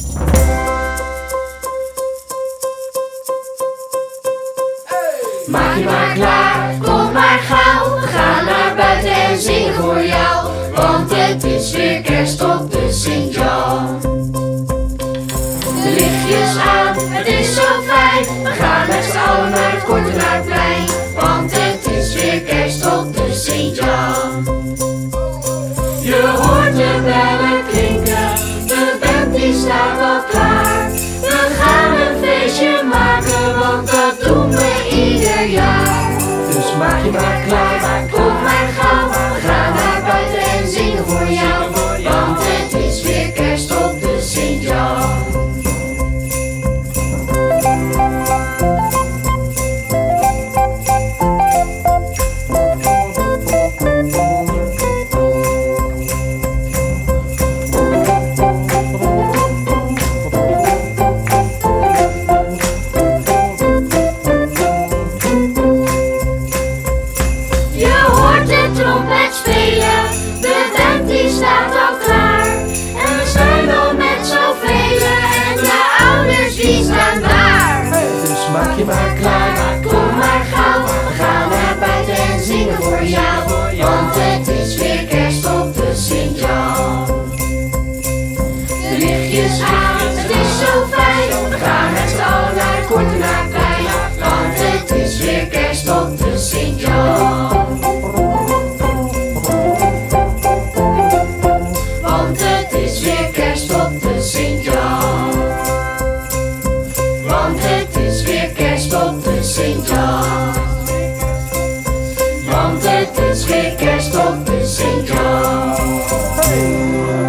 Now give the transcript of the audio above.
Maak je maar klaar, kom maar gauw. We gaan naar buiten en zingen voor jou. Want het is weer kerst op de Sint-Jan. De lichtjes aan, het is zo fijn. We gaan met z'n allen naar het Kortenaarplein. Want het is weer kerst op de Sint-Jan. Je hoort de bellen klinken, de band die staat al klaar. We gaan een feestje maken, want dat doen we ieder jaar. Dus maak je maar klaar, kom maar gauw. We gaan naar buiten en zingen voor jou. Want het is weer kerst op de Sint-Jan. Trompet spelen, de band die staat al klaar. En we zijn al met zoveel en de ouders die staan daar. Dus maak je maar klaar, kom maar gauw. We gaan naar buiten en zingen voor jou. Want het is weer kerst op de Sint-Jan. De lichtjes aan, het is zo fijn. We gaan met z'n allen naar het Kortenaarplein. Want het is weer kerst op de Sint-Jan. Want het is weer kerst op de Sint-Jan. Want het is weer kerst op de Sint-Jan.